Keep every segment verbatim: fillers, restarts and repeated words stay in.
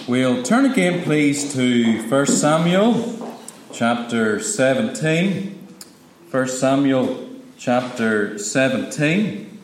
We'll turn again, please, to First Samuel chapter seventeen. First Samuel chapter seventeen.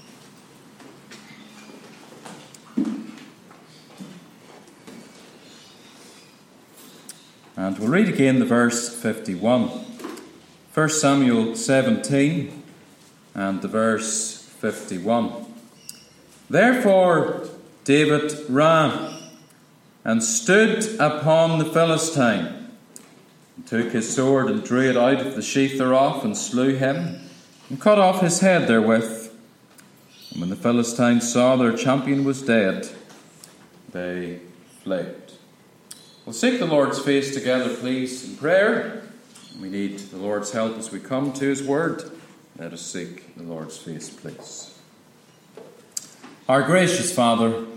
And we'll read again the verse fifty-one. First Samuel seventeen and the verse fifty-one. Therefore David ran and stood upon the Philistine, and took his sword and drew it out of the sheath thereof, and slew him, and cut off his head therewith. And when the Philistines saw their champion was dead, they fled. We'll seek the Lord's face together, please, in prayer. We need the Lord's help as we come to His Word. Let us seek the Lord's face, please. Our gracious Father,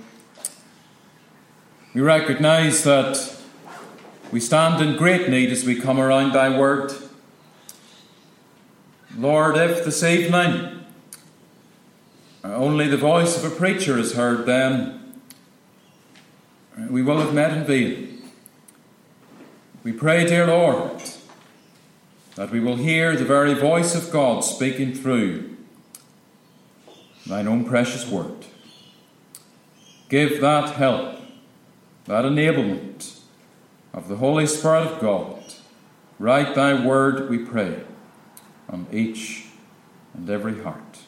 we recognise that we stand in great need as we come around Thy Word. Lord, if this evening only the voice of a preacher is heard, then we will have met in vain. We pray, dear Lord, that we will hear the very voice of God speaking through Thine own precious Word. Give that help, that enablement of the Holy Spirit of God. Write Thy Word, we pray, on each and every heart.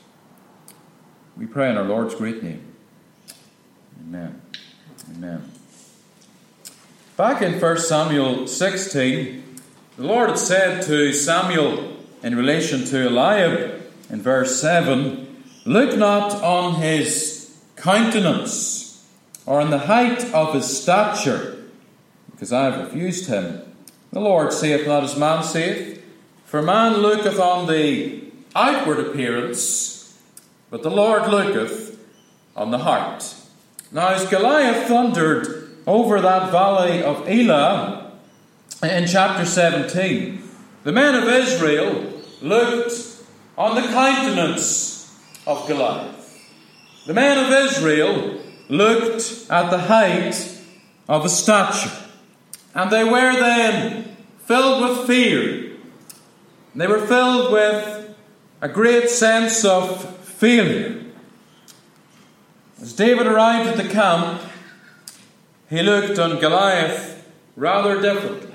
We pray in our Lord's great name. Amen. Amen. Back in First Samuel sixteen, the Lord had said to Samuel in relation to Eliab in verse seven, "Look not on his countenance, or on the height of his stature, because I have refused him. The Lord saith not as man saith, for man looketh on the outward appearance, but the Lord looketh on the heart." Now as Goliath thundered over that valley of Elah in chapter seventeen, the men of Israel looked on the countenance of Goliath. The men of Israel looked at the height of his stature, and they were then filled with fear. They were filled with a great sense of failure. As David arrived at the camp, he looked on Goliath rather differently.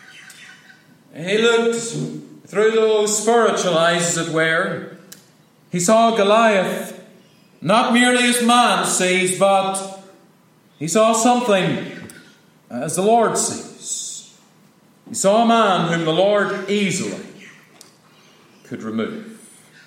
He looked through those spiritual eyes, as it were. He saw Goliath not merely as man sees, but he saw something as the Lord sees. He saw a man whom the Lord easily could remove.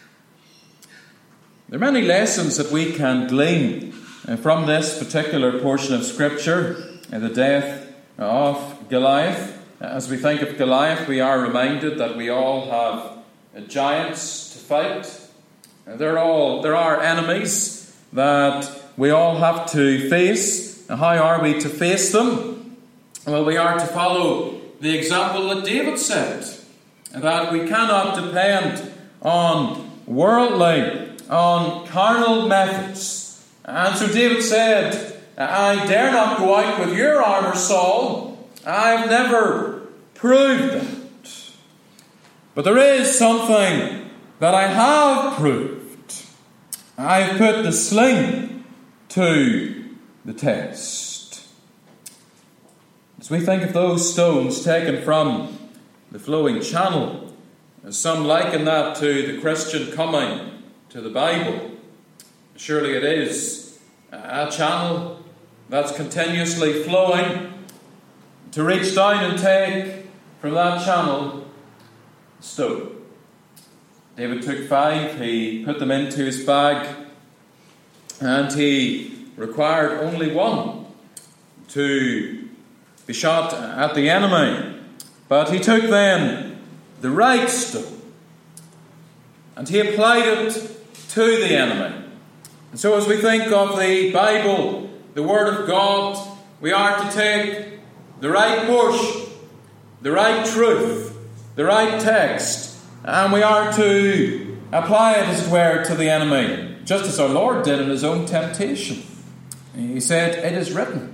There are many lessons that we can glean from this particular portion of Scripture, the death of Goliath. As we think of Goliath, we are reminded that we all have giants to fight. They're all, there are enemies that we all have to face. And how are we to face them? Well, we are to follow the example that David set, that we cannot depend on worldly, on carnal methods. And so David said, "I dare not go out with your armour, Saul. I've never proved that. But there is something that I have proved. I've put the sling to the test." As we think of those stones taken from the flowing channel, some liken that to the Christian coming to the Bible. Surely it is a channel that's continuously flowing. To reach down and take from that channel a stone. David took five, he put them into his bag, and he required only one to be shot at the enemy. But he took then the right stone, and he applied it to the enemy. And so as we think of the Bible, the Word of God, we are to take the right portion, the right truth, the right text, and we are to apply it, as it were, to the enemy, just as our Lord did in his own temptation. He said, "It is written."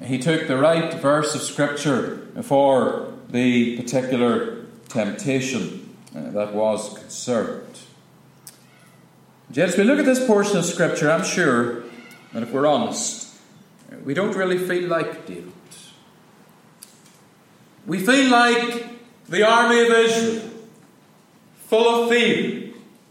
He took the right verse of Scripture for the particular temptation that was concerned. Yet as we look at this portion of Scripture, I'm sure that if we're honest, we don't really feel like David. We feel like the army of Israel, full of fear.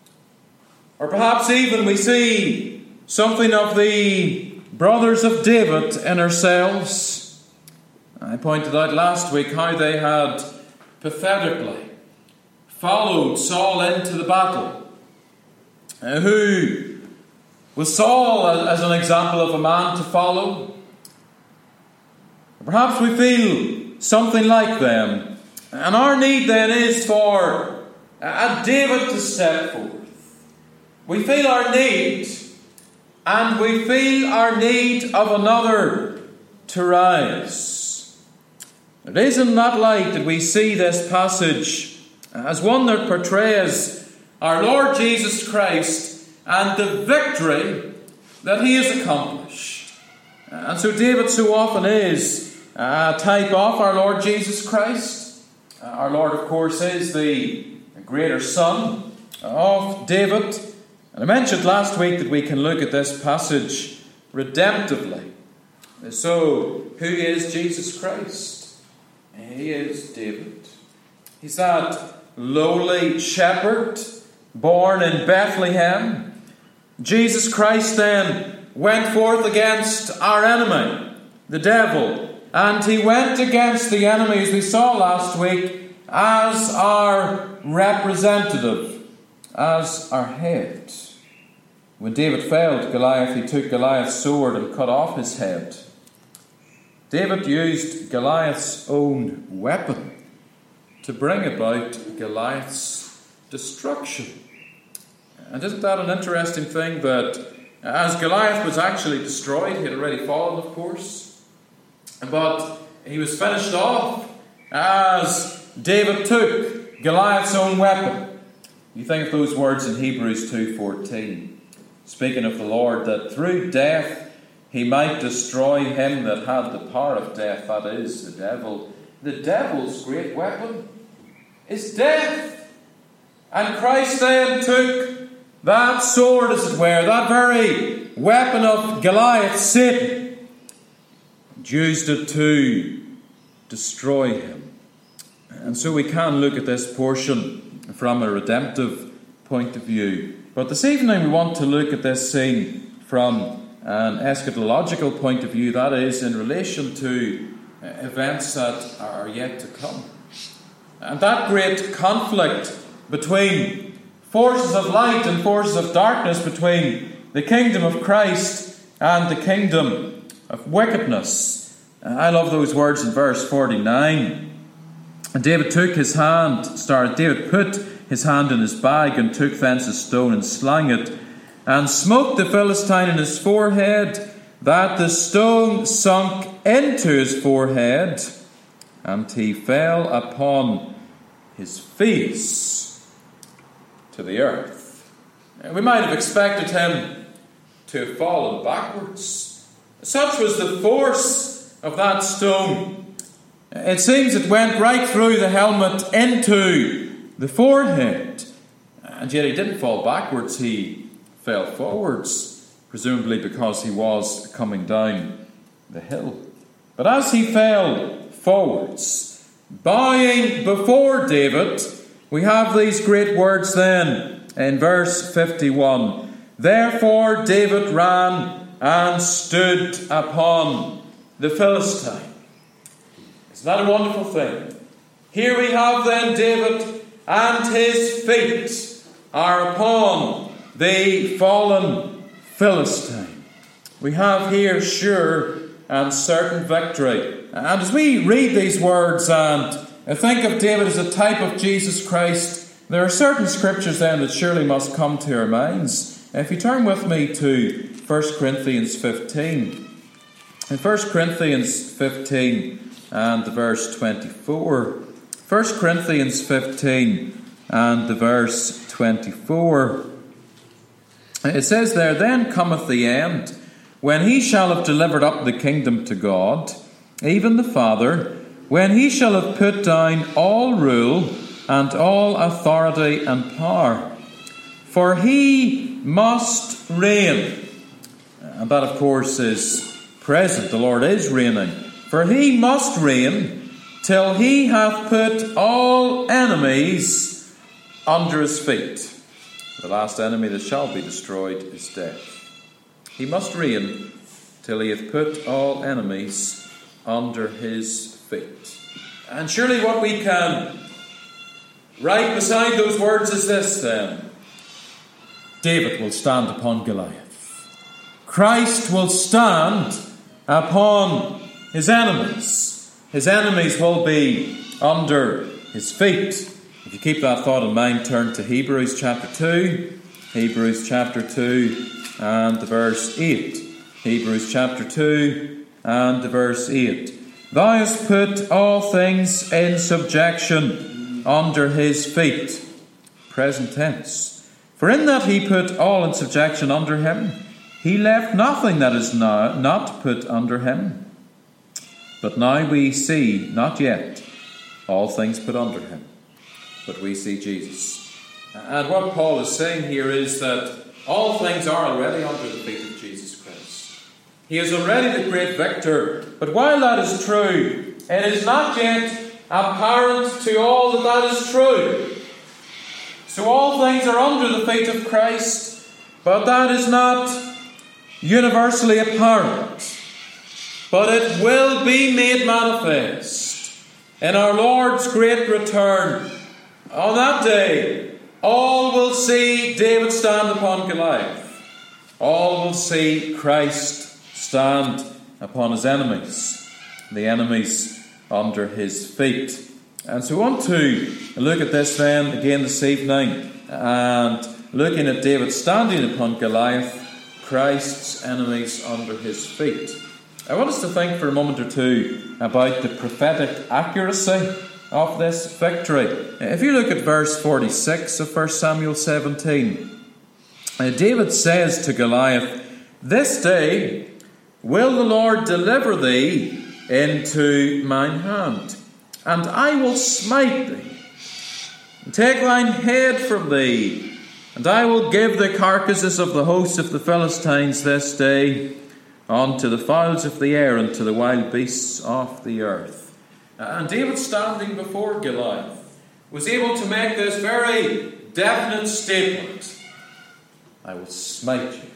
Or perhaps even we see something of the brothers of David in ourselves. I pointed out last week how they had pathetically followed Saul into the battle. Uh, who was Saul as an example of a man to follow? Perhaps we feel something like them. And our need then is for a David to step forth. We feel our need, and we feel our need of another to rise. It is in that light that we see this passage as one that portrays our Lord Jesus Christ and the victory that he has accomplished. And so David so often is a type of our Lord Jesus Christ. Our Lord, of course, is the greater son of David. And I mentioned last week that we can look at this passage redemptively. So, who is Jesus Christ? He is David. He's that lowly shepherd born in Bethlehem. Jesus Christ then went forth against our enemy, the devil. And he went against the enemy, as we saw last week, as our representative, as our head. When David failed Goliath, he took Goliath's sword and cut off his head. David used Goliath's own weapon to bring about Goliath's destruction. And isn't that an interesting thing, that as Goliath was actually destroyed, he had already fallen, of course, but he was finished off as David took Goliath's own weapon. You think of those words in Hebrews two fourteen, speaking of the Lord, that through death he might destroy him that had the power of death, that is, the devil. The devil's great weapon is death. And Christ then took that sword, as it were, that very weapon of Goliath, Satan, and used it to destroy him. And so we can look at this portion from a redemptive point of view. But this evening we want to look at this scene from an eschatological point of view, that is, in relation to events that are yet to come. And that great conflict between forces of light and forces of darkness, between the kingdom of Christ and the kingdom of wickedness. I love those words in verse forty-nine. And David took his hand, started, David put his hand in his bag and took thence a stone and slang it, and smote the Philistine in his forehead, that the stone sunk into his forehead, and he fell upon his face to the earth. We might have expected him to have fallen backwards. Such was the force of that stone. It seems it went right through the helmet into the forehead. And yet he didn't fall backwards, he fell forwards, presumably because he was coming down the hill. But as he fell forwards, bowing before David, we have these great words then in verse fifty-one. Therefore David ran and stood upon the Philistine. Isn't that a wonderful thing? Here we have then David, and his feet are upon the fallen Philistine. We have here sure and certain victory. And as we read these words and think of David as a type of Jesus Christ, there are certain scriptures then that surely must come to our minds. If you turn with me to First Corinthians fifteen. In First Corinthians fifteen and the verse twenty-four. First Corinthians fifteen and the verse twenty-four. It says there, Then cometh the end, when he shall have delivered up the kingdom to God, even the Father, when he shall have put down all rule and all authority and power. For he must reign. And that, of course, is present. The Lord is reigning. For he must reign till he hath put all enemies under his feet. The last enemy that shall be destroyed is death. He must reign till he hath put all enemies under his feet. And surely what we can write beside those words is this then. David will stand upon Goliath. Christ will stand upon his enemies. His enemies will be under his feet. If you keep that thought in mind, turn to Hebrews chapter two. Hebrews chapter two and the verse eight. Hebrews chapter two and the verse eight. Thou hast put all things in subjection under his feet. Present tense. For in that he put all in subjection under him, he left nothing that is now not put under him. But now we see, not yet, all things put under him. But we see Jesus. And what Paul is saying here is that all things are already under the feet of Jesus Christ. He is already the great victor. But while that is true, it is not yet apparent to all that that is true. So all things are under the feet of Christ, but that is not universally apparent. But it will be made manifest in our Lord's great return. On that day, all will see David stand upon Goliath. All will see Christ stand upon his enemies, the enemies under his feet. And so we want to look at this then again this evening, and looking at David standing upon Goliath, Christ's enemies under his feet. I want us to think for a moment or two about the prophetic accuracy of this victory. If you look at verse forty-six of First Samuel seventeen, David says to Goliath, "This day will the Lord deliver thee into mine hand, and I will smite thee, and take thine head from thee, and I will give the carcasses of the host of the Philistines this day unto the fowls of the air and to the wild beasts of the earth." And David, standing before Goliath, was able to make this very definite statement: I will smite you.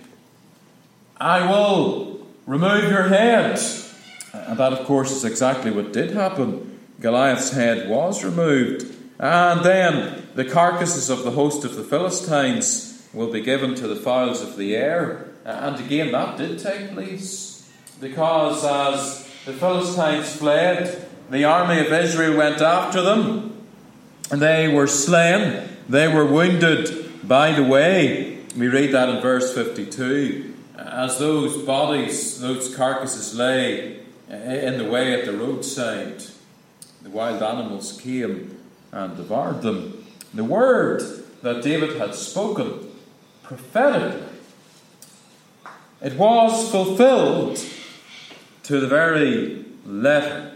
I will remove your head. And that, of course, is exactly what did happen. Goliath's head was removed. And then the carcasses of the host of the Philistines will be given to the fowls of the air. And again, that did take place. Because as the Philistines fled, the army of Israel went after them, and they were slain. They were wounded by the way. We read that in verse fifty-two. As those bodies, those carcasses lay in the way at the roadside, the wild animals came and devoured them. The word that David had spoken prophetically, it was fulfilled to the very letter.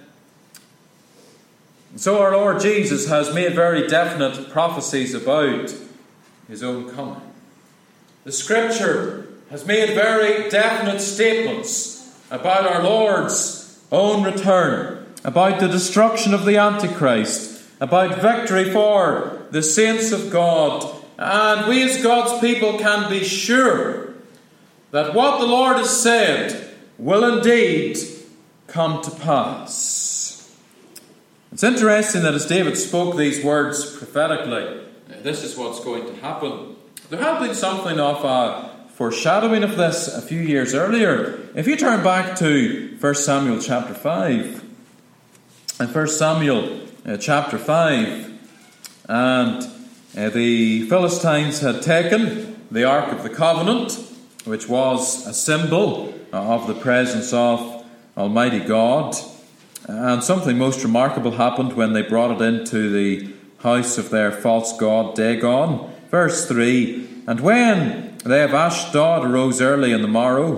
So our Lord Jesus has made very definite prophecies about his own coming. The Scripture has made very definite statements about our Lord's own return, about the destruction of the Antichrist, about victory for the saints of God. And we as God's people can be sure that what the Lord has said will indeed come to pass. It's interesting that as David spoke these words prophetically, this is what's going to happen. There had been something of a foreshadowing of this a few years earlier. If you turn back to First Samuel chapter five, in First Samuel uh, chapter five, and uh, the Philistines had taken the Ark of the Covenant, which was a symbol of the presence of Almighty God. And something most remarkable happened when they brought it into the house of their false god Dagon. Verse three, and when they of Ashdod arose early in the morrow,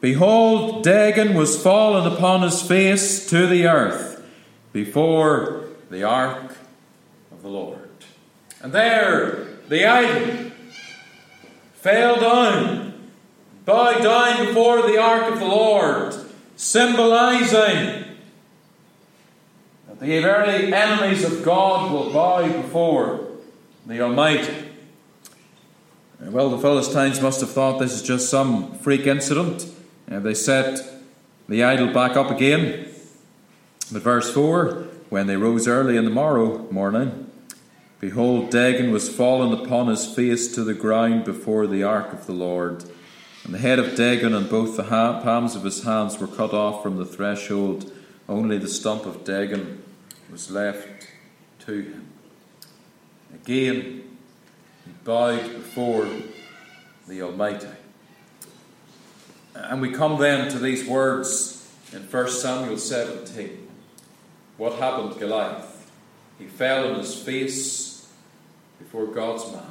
behold, Dagon was fallen upon his face to the earth before the ark of the Lord. And there the idol fell down, bowed down before the ark of the Lord, symbolizing that the very enemies of God will bow before the Almighty. Well, the Philistines must have thought this is just some freak incident. And they set the idol back up again. But verse four, when they rose early in the morrow morning, behold, Dagon was fallen upon his face to the ground before the ark of the Lord. And the head of Dagon and both the ha- palms of his hands were cut off from the threshold. Only the stump of Dagon was left to him. Again, he bowed before the Almighty. And we come then to these words in First Samuel seventeen. What happened to Goliath? He fell on his face before God's man.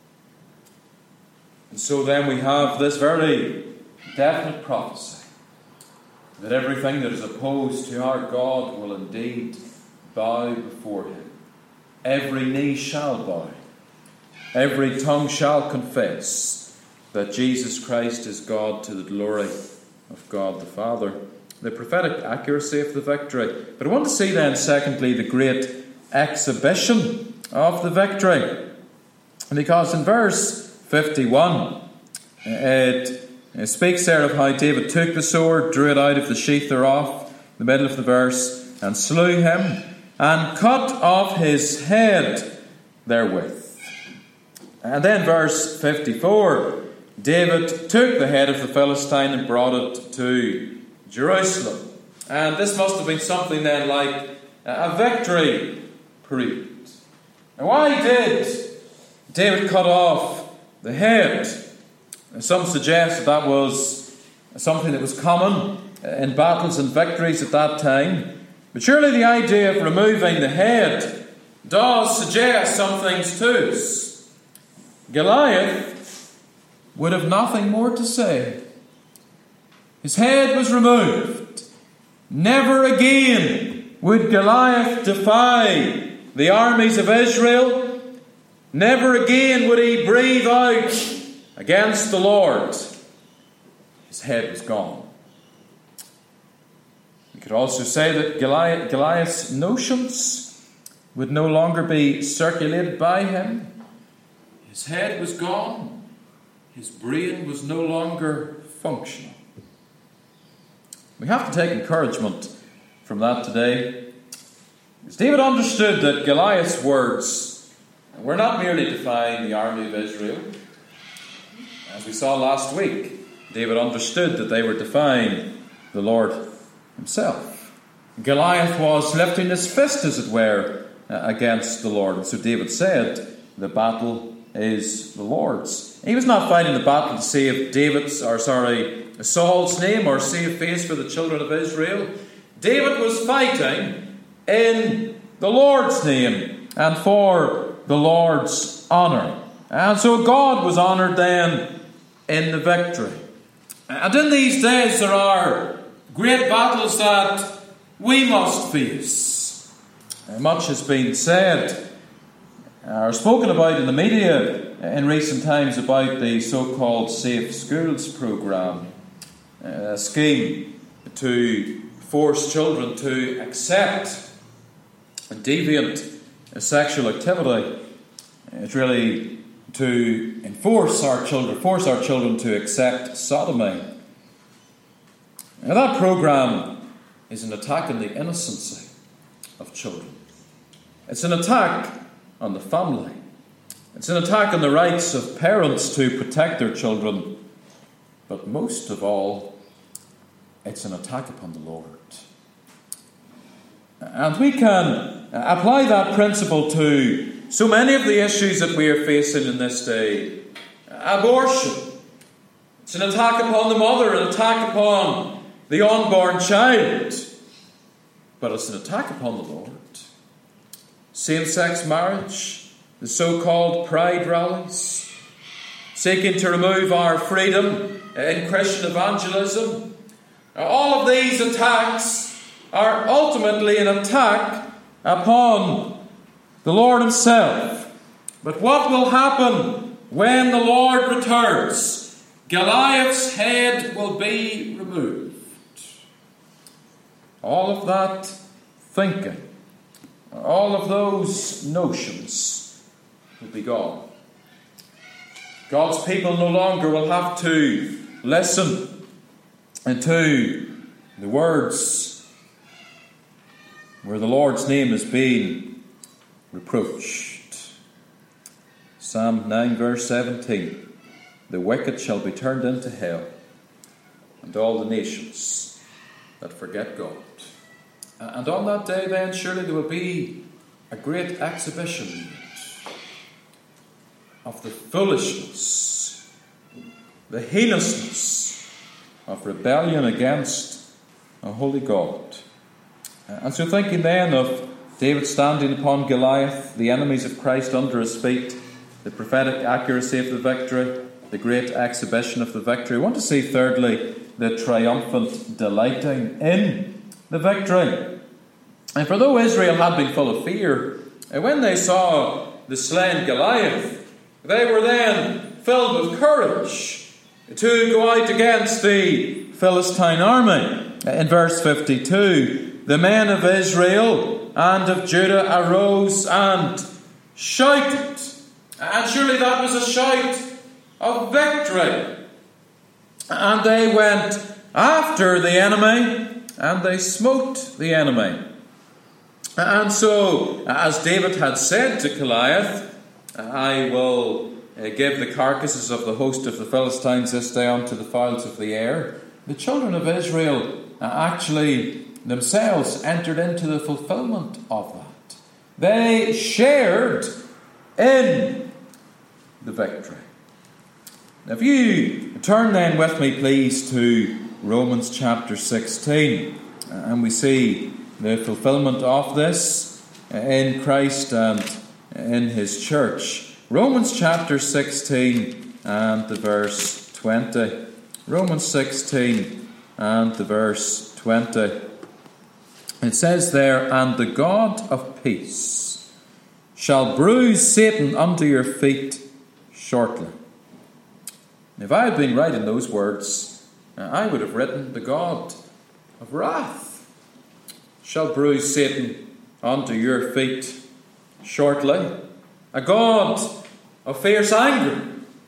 And so then we have this very definite prophecy that everything that is opposed to our God will indeed bow before him. Every knee shall bow. Every tongue shall confess that Jesus Christ is God, to the glory of God the Father. The prophetic accuracy of the victory. But I want to see then, secondly, the great exhibition of the victory. Because in verse fifty-one, it, it speaks there of how David took the sword, drew it out of the sheath thereof, the middle of the verse, and slew him, and cut off his head therewith. And then verse fifty-four, David took the head of the Philistine and brought it to Jerusalem. And this must have been something then like a victory parade. Now, why did David cut off the head? Some suggest that that was something that was common in battles and victories at that time. But surely the idea of removing the head does suggest some things to us. Goliath would have nothing more to say. His head was removed. Never again would Goliath defy the armies of Israel. Never again would he breathe out against the Lord. His head was gone. We could also say that Goliath, Goliath's notions would no longer be circulated by him. His head was gone. His brain was no longer functional. We have to take encouragement from that today. Because David understood that Goliath's words were not merely defying the army of Israel. As we saw last week, David understood that they were defying the Lord himself. Goliath was lifting his fist, as it were, against the Lord. And so David said, the battle is the Lord's. He was not fighting the battle to save David's, or sorry, Saul's name or save face for the children of Israel. David was fighting in the Lord's name and for the Lord's honour. And so God was honoured then in the victory. And in these days there are great battles that we must face. Much has been said or spoken about in the media in recent times about the so-called Safe Schools programme, a scheme to force children to accept deviant sexual activity. It's really to enforce our children, force our children to accept sodomy. Now, that programme is an attack on the innocency of children. It's an attack on the family. It's an attack on the rights of parents to protect their children. But most of all, it's an attack upon the Lord. And we can apply that principle to so many of the issues that we are facing in this day. Abortion. It's an attack upon the mother, an attack upon the unborn child. But it's an attack upon the Lord. Same-sex marriage, the so-called pride rallies, seeking to remove our freedom in Christian evangelism. All of these attacks are ultimately an attack upon the Lord himself. But what will happen when the Lord returns? Goliath's head will be removed. All of that thinking, all of those notions will be gone. God's people no longer will have to listen to the words where the Lord's name is being reproached. Psalm nine verse seventeen. The wicked shall be turned into hell, and all the nations that forget God. And on that day then surely there will be a great exhibition of the foolishness, the heinousness of rebellion against a holy God. And so thinking then of David standing upon Goliath, the enemies of Christ under his feet, the prophetic accuracy of the victory, the great exhibition of the victory, I want to see thirdly the triumphant delighting in the victory. And for though Israel had been full of fear, when they saw the slain Goliath, they were then filled with courage to go out against the Philistine army. In verse fifty-two, the men of Israel and of Judah arose and shouted. And surely that was a shout of victory. And they went after the enemy, and they smote the enemy. And so, as David had said to Goliath, I will uh, give the carcasses of the host of the Philistines this day unto the fowls of the air. The children of Israel uh, actually themselves entered into the fulfillment of that. They shared in the victory. Now, if you turn then with me, please, to Romans chapter sixteen, uh, and we see the fulfillment of this in Christ and in his church. Romans chapter sixteen and the verse twenty. Romans sixteen and the verse twenty. It says there, and the God of peace shall bruise Satan under your feet shortly. If I had been writing those words, I would have written, the God of wrath shall bruise Satan under your feet shortly. A God of fierce anger.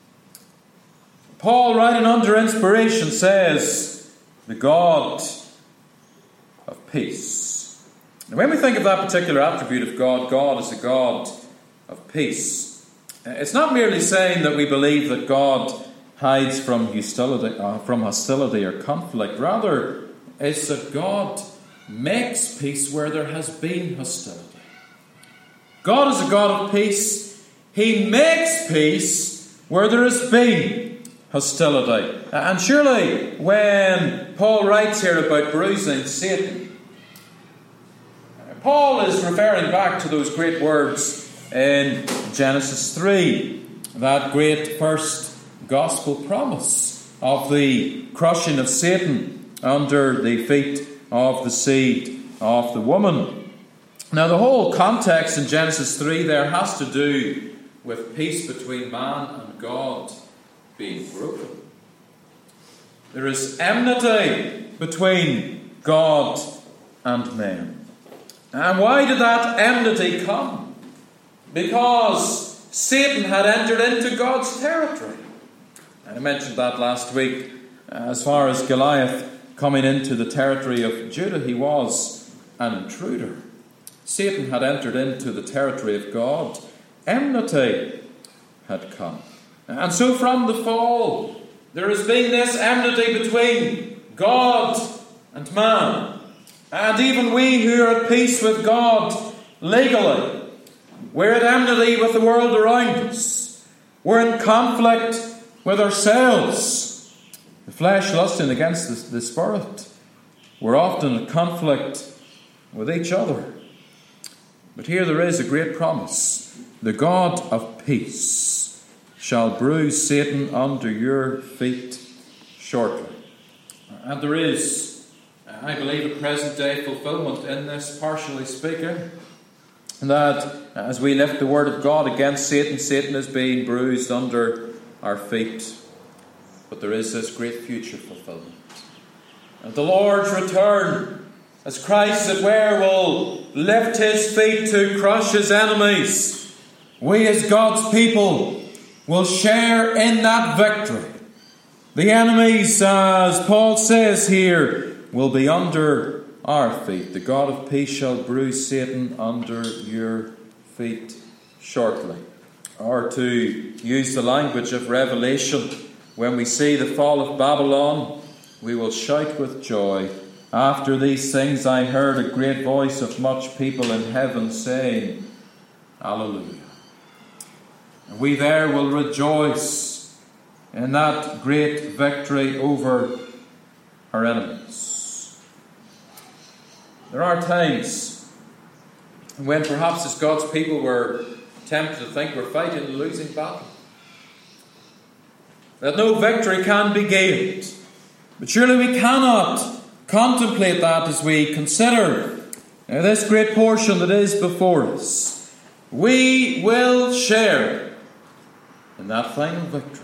Paul, writing under inspiration, says, the God of peace. Now, when we think of that particular attribute of God, God is a God of peace. It's not merely saying that we believe that God hides from hostility, uh, from hostility or conflict. Rather, it's that God makes peace where there has been hostility. God is a God of peace. He makes peace where there has been hostility. And surely when Paul writes here about bruising Satan, Paul is referring back to those great words in Genesis three, that great first gospel promise of the crushing of Satan under the feet of the seed of the woman. Now, the whole context in Genesis three there has to do with peace between man and God being broken. There is enmity between God and men. And why did that enmity come? Because Satan had entered into God's territory. And I mentioned that last week. As far as Goliath coming into the territory of Judah, he was an intruder. Satan had entered into the territory of God. Enmity had come. And so from the fall, there has been this enmity between God and man. And even we who are at peace with God legally, we're at enmity with the world around us. We're in conflict with ourselves. The flesh lusting against the, the spirit. We're often in conflict with each other. But here there is a great promise. The God of peace shall bruise Satan under your feet shortly. And there is, I believe, a present-day fulfillment in this, partially speaking, that as we lift the word of God against Satan, Satan is being bruised under our feet. But there is this great future fulfillment. At the Lord's return, as Christ, as it were, will lift his feet to crush his enemies, we as God's people will share in that victory. The enemies, as Paul says here, will be under our feet. The God of peace shall bruise Satan under your feet shortly. Or to use the language of Revelation, when we see the fall of Babylon, we will shout with joy. After these things I heard a great voice of much people in heaven saying, Alleluia. And we there will rejoice in that great victory over our enemies. There are times when perhaps as God's people we're tempted to think we're fighting a losing battle, that no victory can be gained. But surely we cannot contemplate that as we consider this great portion that is before us. We will share in that final victory.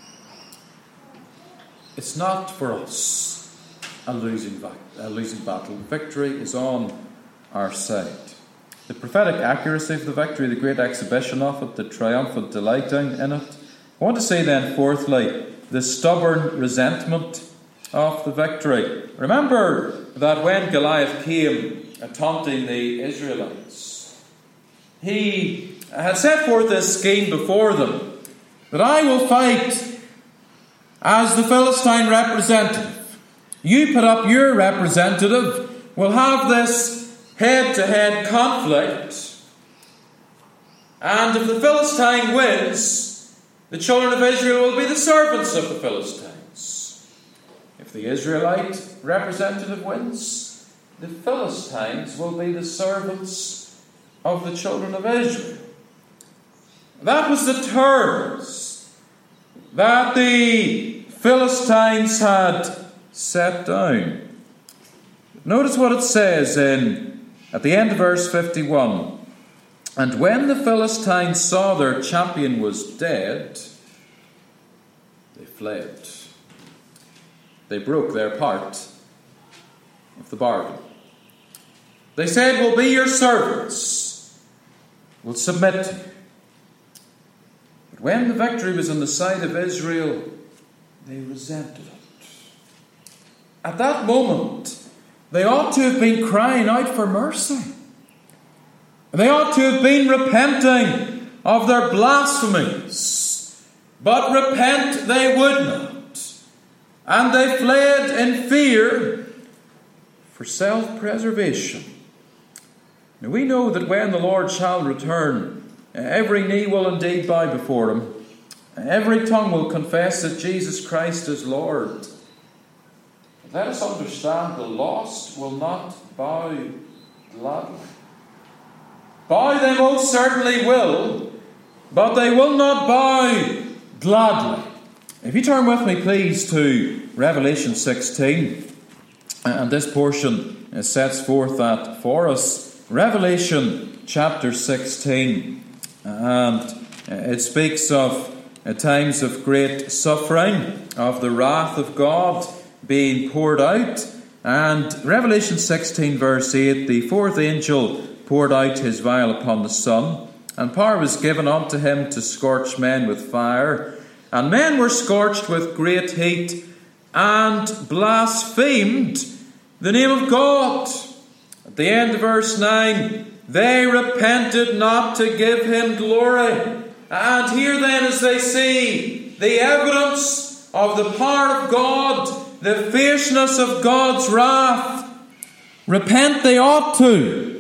It's not for us a losing, a losing battle. Victory is on our side. The prophetic accuracy of the victory, the great exhibition of it, the triumphant delighting in it. I want to say then, fourthly, the stubborn resentment of the victory. Remember that when Goliath came taunting the Israelites, he had set forth this scheme before them, that I will fight as the Philistine representative. You put up your representative. We'll have this head-to-head conflict. And if the Philistine wins, the children of Israel will be the servants of the Philistines. If the Israelite representative wins, the Philistines will be the servants of the children of Israel. That was the terms that the Philistines had set down. Notice what it says in at the end of verse fifty-one. And when the Philistines saw their champion was dead, they fled. They broke their part of the bargain. They said, we'll be your servants. We'll submit to you. But when the victory was on the side of Israel, they resented it. At that moment, they ought to have been crying out for mercy. They ought to have been repenting of their blasphemies. But repent they would not. And they fled in fear for self-preservation. Now we know that when the Lord shall return, every knee will indeed bow before him. Every tongue will confess that Jesus Christ is Lord. But let us understand, the lost will not bow gladly. Bow they most certainly will, but they will not bow gladly. If you turn with me, please, to Revelation sixteen, and this portion sets forth that for us. Revelation chapter sixteen, and it speaks of times of great suffering, of the wrath of God being poured out. And Revelation sixteen verse eight, the fourth angel poured out his vial upon the sun, and power was given unto him to scorch men with fire. And men were scorched with great heat, and blasphemed the name of God. At the end of verse nine, they repented not to give him glory. And here then, as they see the evidence of the power of God, the fierceness of God's wrath, repent they ought to.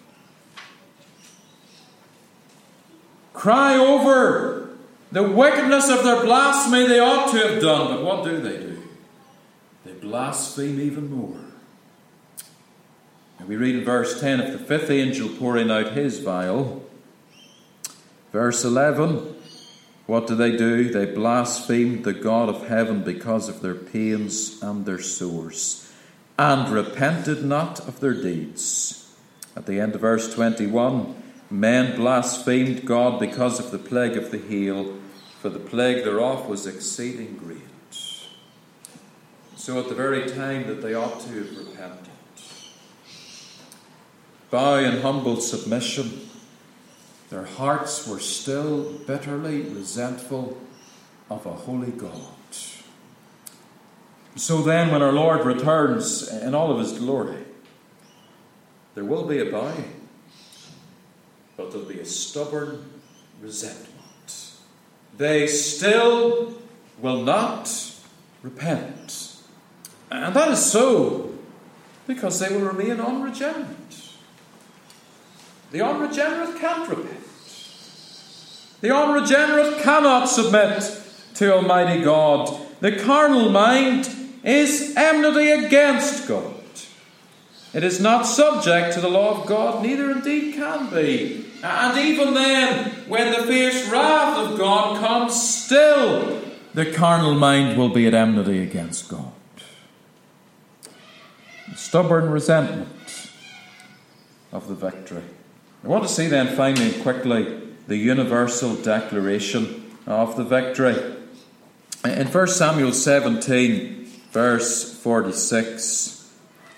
Cry over the wickedness of their blasphemy they ought to have done. But what do they do? They blaspheme even more. And we read in verse ten of the fifth angel pouring out his vial. Verse eleven. what do they do? They blasphemed the God of heaven because of their pains and their sores, and repented not of their deeds. At the end of verse twenty-one, men blasphemed God because of the plague of the hail, for the plague thereof was exceeding great. So at the very time that they ought to have repented, bow in humble submission, their hearts were still bitterly resentful of a holy God. So then, when our Lord returns in all of his glory, there will be a bowing, but there'll be a stubborn resentment. They still will not repent. And that is so because they will remain unregenerate. The unregenerate can't repent. The unregenerate cannot submit to Almighty God. The carnal mind is enmity against God. It is not subject to the law of God, neither indeed can be. And even then, when the fierce wrath of God comes, still the carnal mind will be at enmity against God. Stubborn resentment of the victory. I want to see then finally and quickly the universal declaration of the victory. In First Samuel seventeen, verse forty-six,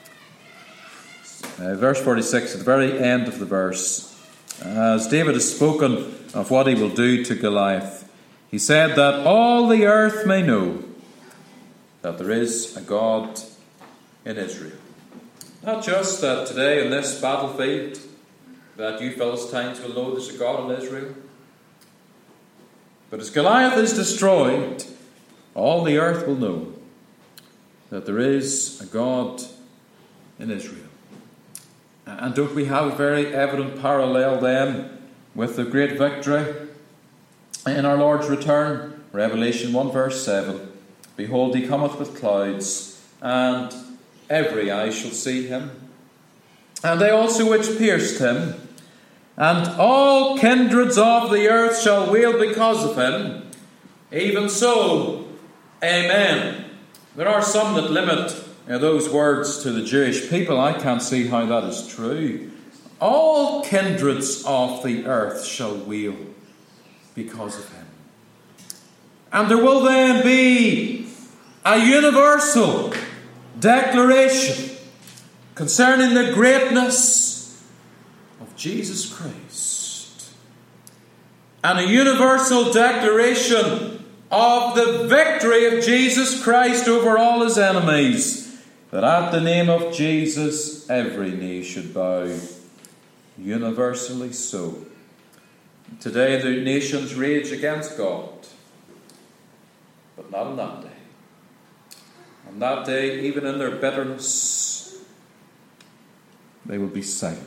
uh, verse forty-six, at the very end of the verse, as David has spoken of what he will do to Goliath, he said that all the earth may know that there is a God in Israel. Not just that today in this battlefield that you Philistines will know there's a God in Israel, but as Goliath is destroyed, all the earth will know that there is a God in Israel. And don't we have a very evident parallel then with the great victory in our Lord's return? Revelation one verse seven, behold, he cometh with clouds, and every eye shall see him, and they also which pierced him, and all kindreds of the earth shall wail because of him. Even so, amen. There are some that limit you know, those words to the Jewish people. I can't see how that is true. All kindreds of the earth shall wail because of him. And there will then be a universal declaration concerning the greatness of Jesus Christ, and a universal declaration of the victory of Jesus Christ over all his enemies, that at the name of Jesus every knee should bow, universally so. Today the nations rage against God, but not on that day. On that day, even in their bitterness, they will be silent.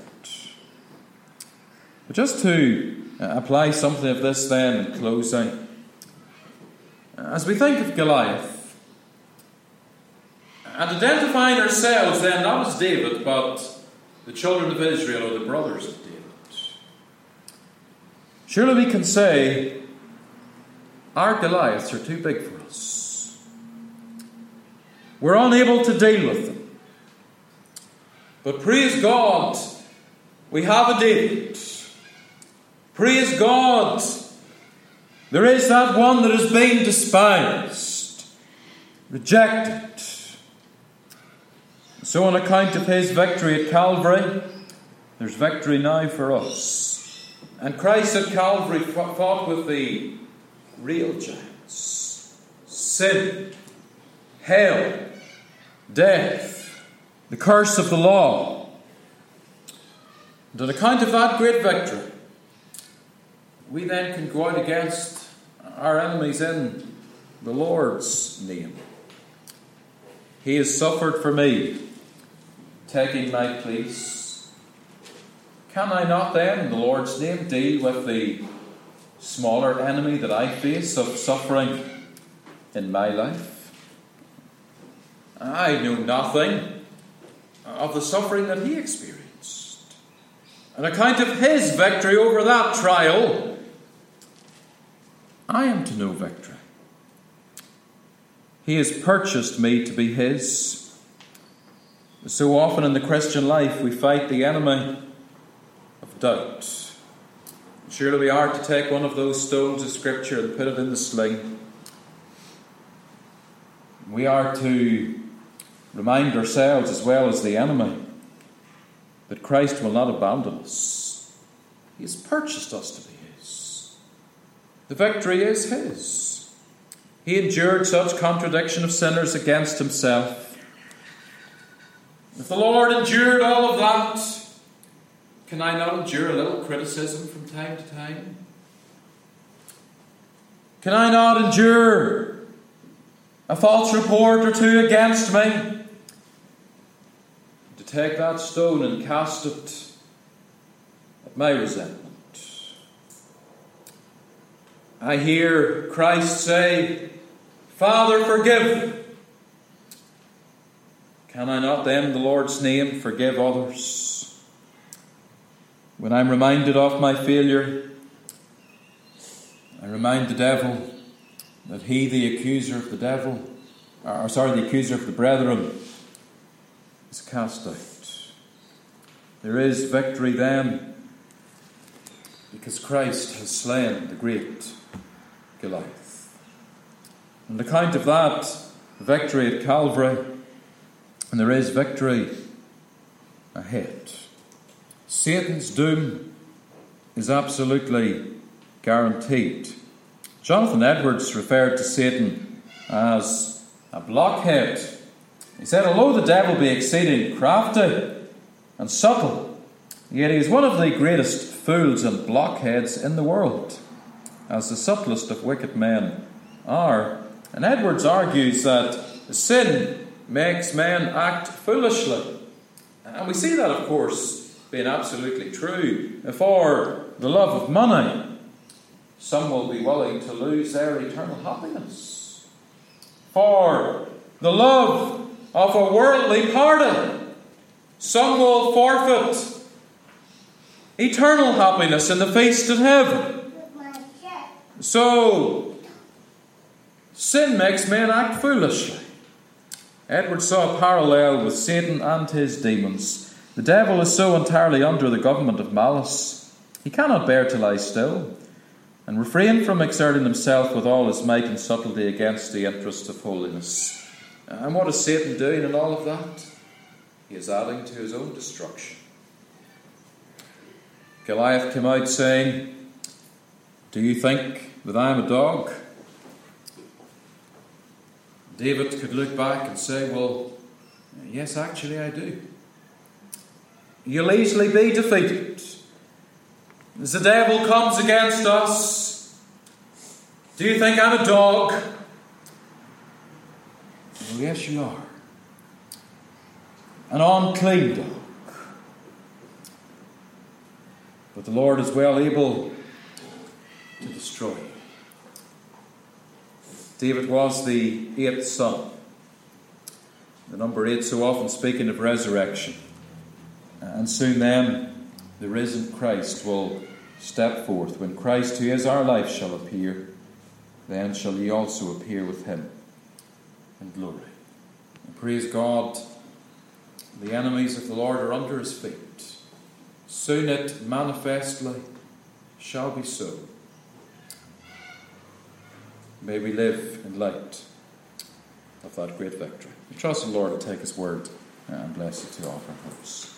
But just to apply something of this then in closing, as we think of Goliath, and identifying ourselves then not as David, but the children of Israel or the brothers of David, surely we can say our Goliaths are too big for us. We're unable to deal with them. But praise God, we have a David. Praise God, there is that one that has been despised, rejected. So on account of his victory at Calvary, there's victory now for us. And Christ at Calvary fought with the real giants: sin, hell, death, the curse of the law. And on account of that great victory, we then can go out against our enemies in the Lord's name. He has suffered for me, taking my place. Can I not then, in the Lord's name, deal with the smaller enemy that I face of suffering in my life? I know nothing of the suffering that he experienced. On account of his victory over that trial, I am to know victory. He has purchased me to be his. So often in the Christian life we fight the enemy of doubt. Surely we are to take one of those stones of Scripture and put it in the sling. We are to remind ourselves as well as the enemy that Christ will not abandon us. He has purchased us to be his. The victory is his. He endured such contradiction of sinners against himself. If the Lord endured all of that, can I not endure a little criticism from time to time? Can I not endure a false report or two against me? To take that stone and cast it at my resentment. I hear Christ say, Father, forgive. Can I not then, in the Lord's name, forgive others? When I'm reminded of my failure, I remind the devil that he, the accuser of the devil, or sorry, the accuser of the brethren, is cast out. There is victory then, because Christ has slain the great Goliath. On account of that victory at Calvary, and there is victory ahead. Satan's doom is absolutely guaranteed. Jonathan Edwards referred to Satan as a blockhead. He said, although the devil be exceeding crafty and subtle, yet he is one of the greatest fools and blockheads in the world, as the subtlest of wicked men are. And Edwards argues that sin makes men act foolishly. And we see that, of course, being absolutely true. For the love of money, some will be willing to lose their eternal happiness. For the love of a worldly pardon, some will forfeit eternal happiness in the feast of heaven. So, sin makes men act foolishly. Edward saw a parallel with Satan and his demons. The devil is so entirely under the government of malice, he cannot bear to lie still, and refrain from exerting himself with all his might and subtlety against the interests of holiness. And what is Satan doing in all of that? He is adding to his own destruction. Goliath came out saying, do you think that I am a dog? David could look back and say, well, yes, actually I do. You'll easily be defeated. As the devil comes against us, do you think I'm a dog? Well, yes, you are. An unclean dog. But the Lord is well able to destroy you. David was the eighth son. The number eight so often speaking of resurrection. And soon then, the risen Christ will step forth. When Christ, who is our life, shall appear, then shall ye also appear with him in glory. And praise God, the enemies of the Lord are under his feet. Soon it manifestly shall be so. May we live in light of that great victory. We trust the Lord to take his word and bless it to all our hearts.